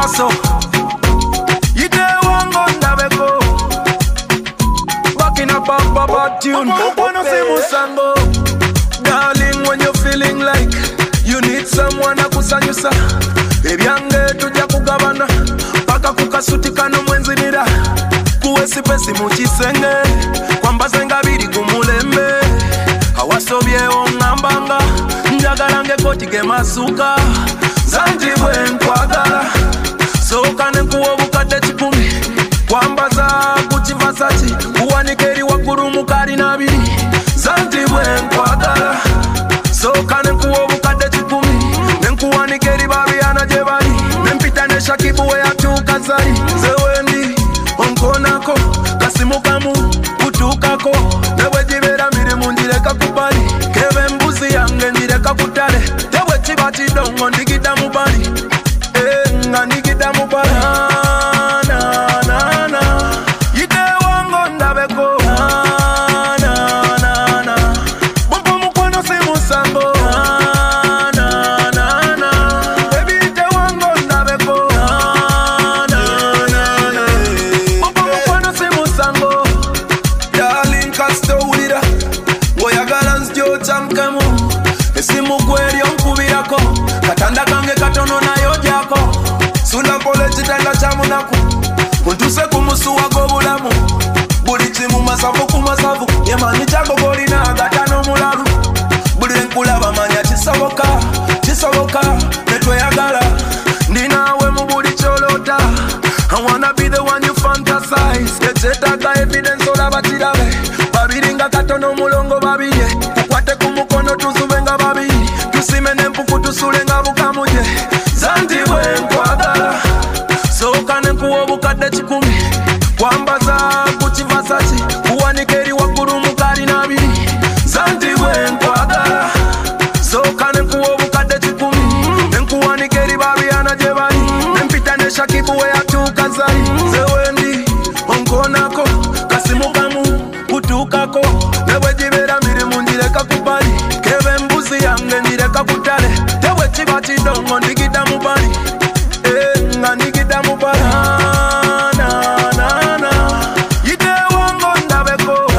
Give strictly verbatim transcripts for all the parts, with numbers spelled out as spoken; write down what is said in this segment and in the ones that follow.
so Ite wango ndabeko Back in a bad bad tune Wanna say musango Darling, when you're feeling like you need someone akusanyusa ebyange tujja kugabana paka kukasutika no mwenzinira kuwesi pesi mu kisenge kwambaze nga biri ku mulembe awasobye ongambanga njagala ngekoti ge masuka zanji bwe nkwagala soka ne kuwa obukadde kikumi kwambaza ku kivasaki kuwanika eri waggulu mu kalina abiri zanji bwe nkwagala soka ne kuwa obukadde kikumi ne nkuwanika eri babyana gye bali ne mpita ne Shakibu we yatuuka zali nze wendi onkonako kasimu kamu kutuukako ne bwe gibeera mirimu njireka ku bali kebe embuzi yange njireka ku ttale te bwe kiba kidongo ndigidda mu bali eh, nga ndigidda mu bali na na na yite wango ndabeko na na na bumpu mukwano si musango na na na baby yite wango ndabeko na na na bumpu mukwano si musango darling kastowulira ngoyagala nzjo chamkemu esimu gweri onkubirako katanda kange katono nayo jako sula mpole kitanda kya munaku kuntuse ku musuwa gw'obulamu buli kimu masavu ku masavu yemanyi kyago golina agatano mulalu buli nkulaba manya kisoboka kisoboka netweyagala ndinaawe mu buli kyolota I wanna be the one you fantasize tekyetaaga evidence olaba kirabe babiri nga katono mulongo babirye kukwate ku mukono tuzube nga babiri tusime n'empuku tusule nga bukamuje zanti bwe nkwagala soka ne nkuwa obukadde kikumi kwambaza ku kivasaki kuwanika eri waggulu mu kalina abiri zanti bwe nkwagala soka ne nkuwa obukadde kikumi ne nkuwanika eri babyana gye bali ne mpita ne Shakibu we yatuuka zali nze wendi onkonako kasimu kamu kutuukako ne bwe gibeera mirimu njireka ku bali kebe embuzi yange njireka ku ttale te bwe kiba kidongo ndigidda mu bali eh, nga ndigidda mu bali na na na yite wango ndabeko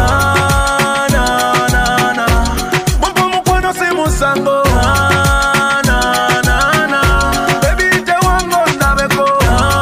na na na bumpu mukwano si musango na na na baby yite wango ndabeko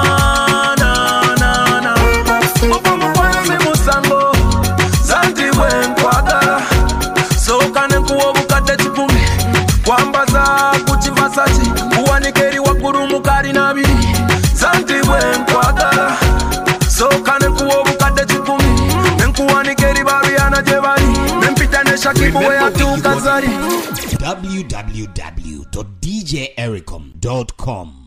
na na na bumpu mukwano si musango zanti bwe nkwagala soka ne nkuwa obukadde kikumi kwambaza ku kivasaki kuwanika eri waggulu mu kalina abiri zanti bwe nkwagala soka ne nkuwa obukadde kikumi ne nkuwanika eri babyana gye bali ne mpita ne Shakibu we yatuuka zali w w w dot d j ericom dot com